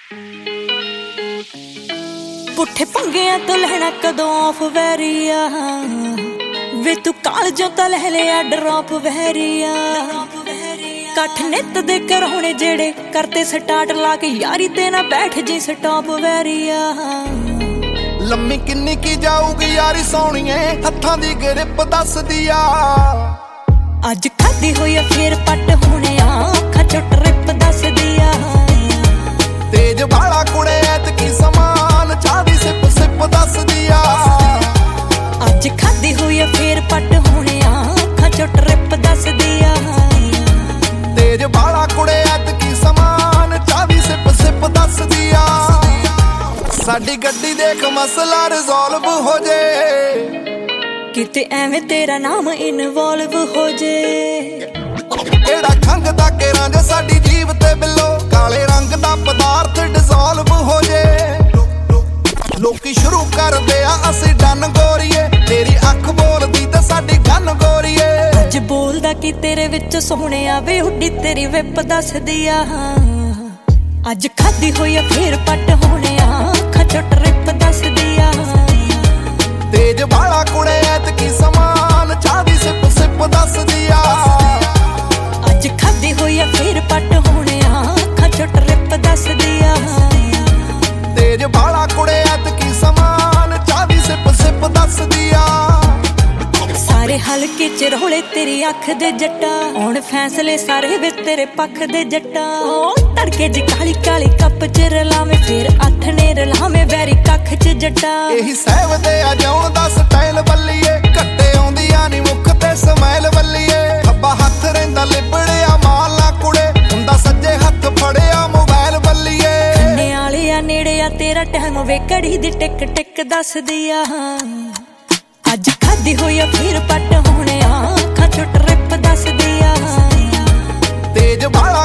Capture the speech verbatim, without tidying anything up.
ਪੁੱਠੇ ਪੰਗਿਆਂ ਤੋਂ ਲੈਣਾ ਕਦੋਂ ਆਫ ਵੈਰੀਆ ਵੇ ਤੂੰ ਕਾਲਜੋਂ ਤਾਂ ਲੈ ਲਿਆ ਡਰੌਪ ਵੈਰੀਆ ਕੱਠ ਨਿੱਤ ਦੇ ਕਰਾਉਣੇ ਜਿਹੜੇ ਕਰਤੇ ਸਟਾਰਟ ਲਾ ਕੇ ਯਾਰੀ ਤੇ ਨਾ ਬੈਠ ਜੀ ਸਟਾਪ ਵੈਰੀਆ ਲੰਮੀ ਕਿੰਨੀ ਕੀ ਜਾਊਗੀ ਯਾਰੀ ਸੋਹਣੀਏ ਹੱਥਾਂ ਦੀ ਗ੍ਰਿਪ ਦੱਸਦੀ ਆ ਅੱਜ ਖਾਦੀ ਹੋਈ ਆ ਫੇਰ ਪੱਟ ਹੋਣੇ ਆ ਅੱਖਾਂ ਚੋਂ ਟ੍ਰਿਪ ਦੱਸਦੀ ਆ ਤੇਜ ਵਾਲਾ ਕੁੜੇ ਐਤਕੀ ਸਮਾਨ ਚਾਹ ਦੀ ਸਿਪ ਸਿਪ ਦੱਸਦੀ ਆ ਅੱਜ ਖਾਦੀ ਹੋਈ ਆ ਫੇਰ ਪੱਟ ਹੋਣੇ ਆ ਅੱਖਾਂ ਚੋਂ ਟ੍ਰਿਪ ਦੱਸਦੀ ਆ ਤੇਜ ਵਾਲਾ ਕੁੜੇ ਐਤਕੀ ਸਮਾਨ ਚਾਹ ਦੀ ਸਿਪ ਸਿਪ ਦੱਸਦੀ ਆ ਸਾਡੀ ਗੱਡੀ ਦੇਖ ਮਸਲਾ ਰਿਜ਼ੋਲਵ ਹੋ ਜੇ ਕਿਤੇ ਐਵੇਂ ਤੇਰਾ ਨਾਮ ਇਨਵੋਲਵ ਹੋ ਜੇ ਕਿਹੜਾ ਖੰਗਦਾ ਕੇਰਾਂ ਜੇ ਸਾਡੀ ਜੀਵ ਤੇ ਬਿੱਲੋ ਕਾਲੇ ਰੰਗ ਦਾ ਪਦਾਰਥ ਡਿਸੋਲਵ ਹੋ ਜੇ ਲੋਕੀ ਸ਼ੁਰੂ ਕਰਦੇ ਆ ਅਸੀਂ ਡਨ ਗੋਰੀਏ ਤੇਰੀ ਅੱਖ ਬੋਲਦੀ ਤੇ ਸਾਡੀ ਗਨ ਗੋਰੀਏ ਅੱਜ ਬੋਲਦਾ ਕਿ ਤੇਰੇ ਵਿੱਚ ਸੋਹਣਿਆ ਵੇ ਉੱਡੀ ਤੇਰੀ ਵਿਪ ਦੱਸਦੀ ਆ ਅੱਜ ਖਾਦੀ ਹੋਈ ਆ ਫੇਰ ਪੱਟ ਹੋਣਿਆ ਅੱਖਾਂ ਚੋਂ ਟ੍ਰਿਪ ਦੱਸਦੀ ਆ ਤੇਜ ਵਾਲਾ ਕੁੜੇ ਐਤਕੀ ਸਮਾਨ ਚਾਹ ਦੀ ਸਿਪ ਸਿਪ ਦੱਸਦੀ ਆ ਅੱਜ ਖਾਦੀ ਹੋਈ ਆ ਫੇਰ ਪੱਟ ਹੋਣਿਆ ਅੱਖਾਂ ਚੋਂ ਟ੍ਰਿਪ ਦੱਸਦੀ ਆ ਤੇਜ ਵਾਲਾ ਕੁੜੇ ਐਤਕੀ ਸਮਾਨ ਚਾਹ ਦੀ ਸਿਪ ਸਿਪ ਦੱਸਦੀ ਆ ਸਾਰੇ ਹਲਕੇ ਚ ਰੋਲੇ ਤੇਰੀ ਅੱਖ ਦੇ ਜੱਟਾ ਹੁਣ ਫੈਸਲੇ ਸਾਰੇ ਵੇ ਤੇਰੇ ਪੱਖ ਦੇ ਜੱਟਾ ਤੜਕੇ ਜੀ ਕਾਲੀ ਕਾਲੀ ਕੱਪ ਚ ਰਲਾਵੇਂ ਫੇਰ ਅੱਠ ਨੇ ਰਲਾਵੇਂ ਵੈਰੀ ਕੱਖ ਚ ਜੱਟਾ ਇਹੀ ਸਹਿਵਦੇ ਆ ਜਾਉਣ ਦਾ ਸਟਾਈਲ ਬੱਲੀਏ ਘੱਟੇ ਆਉਂਦੀਆਂ ਨੀ ਮੁੱਖ ਤੇ ਸਮੈਲ ਬੱਲੀਏ ਖੱਬਾ ਹੱਥ ਰਹਿੰਦਾ ਲਿਬੜਿਆ ਮਾਲਾ ਕੁੜੇ ਹੁੰਦਾ ਸੱਜੇ ਹੱਥ ਫੜਿਆ ਮੋਬਾਈਲ ਬੱਲੀਏ ਕੰਨੇ ਵਾਲੇ ਆ ਨੇੜੇ ਆ ਤੇਰਾ ਟਾਈਮ ਵੇ ਘੜੀ ਦੀ ਟਿਕ ਟਿਕ ਦੱਸਦੀ ਆ ਅੱਜ ਖਾਦੀ ਹੋਈ ਆ ਫਿਰ ਪੱਟ ਹੋਣਿਆ ਅੱਖਾਂ ਚੋਂ ਟ੍ਰਿਪ ਦੱਸਦੀ ਆ ਤੇਜ ਵਾਲਾ